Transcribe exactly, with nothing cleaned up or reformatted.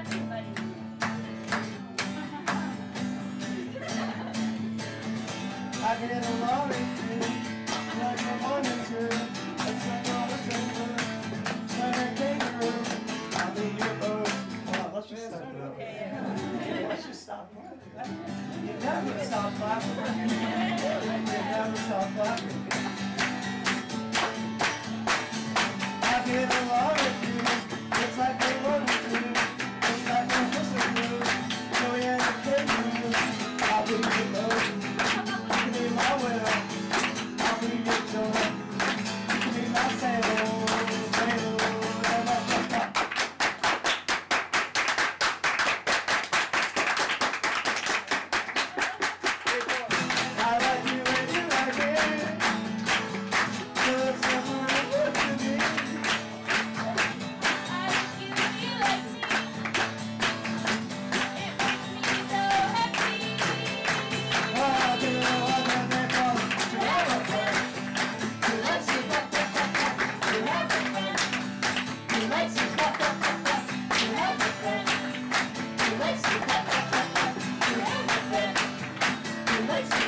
I get along with you, like I wanted to. It's like all the paper, like a kangaroo. I'll be your boat. Hold on, let's just start it. Let's just stop laughing. You never stop laughing. You never stop laughing. I get along with you, it's like I wanted to. It's like a whistle. So yeah, the kangaroo. I'll be your boat. You can be my widow, I'll be your joy. You can be my sail, sail, and my papa. I like you and you like it. So it's never good to me. I like you and you like me. It makes me so happy. I'll do what I make of to have a friend. Who likes you, pop, pop, pop, pop, to have a friend? Who likes you, pop, pop, pop, pop, to have a friend? Who likes you, pop, pop, pop, pop, to have a friend? Who likes you?